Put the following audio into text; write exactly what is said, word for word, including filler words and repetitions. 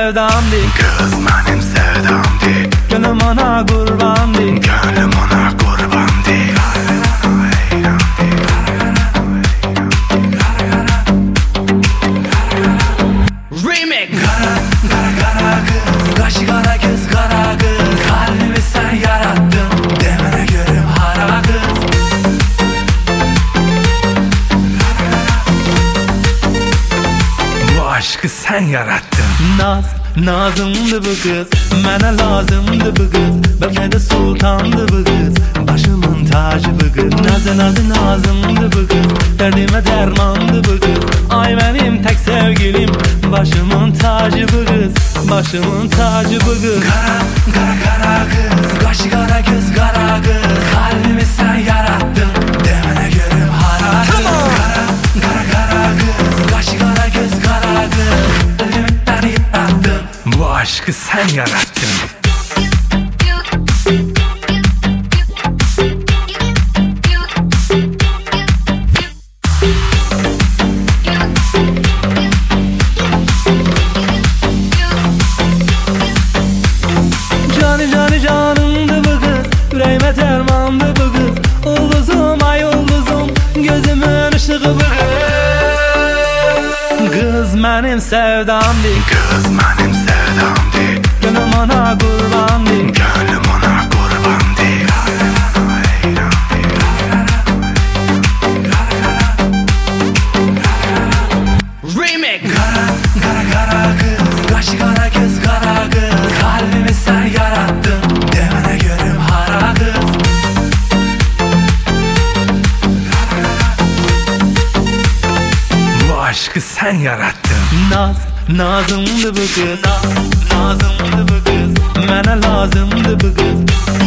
sevdamdır. Kız benim sevdamdır. Gönlüm ona kurbandır. Gönlüm ona kurbandır. Remix. Kara kara kara kız, kaşı kara göz kara kız. Kalbimi sen yarattın, demene görüm hara kız. Bu aşkı sen yarattın. Naz, nazımdı bu kız, mənə lazımdı bu kız. Belki de sultandı bu kız, başımın tacı bu kız. Nazı nazı nazımdı bu kız, derdime dermandı bu kız. Ay benim tek sevgilim, başımın tacı bu kız, başımın tacı bu kız. Kara kara kara kız, kaşı kara göz kara kız. Kalbimi sen yarattın, demene görüm hara kız. Kara kara kara kız, kaşı kara göz kara kız. Kalbimi sen yarattın, bu aşkı sen yarattın. Cani cani canımdı bu kız, yüreğime dermandı bu kız. Ulduzum ay ulduzum, gözümün ışığı bu kız. Kız benim sevdamdır. Kız benim sevdamdır. Gönlüm ona kurbandır. Gönlüm ona kurbandır. Remix. Kara kara kara kız, kaşı kara göz kara kız. Kalbimi sen yarattın, demene görüm hara kız. Bu aşkı sen yarattın. Naz, nazımdı bu kız, naz, nazımdı bu kız. Mənə lazımdı bu kız,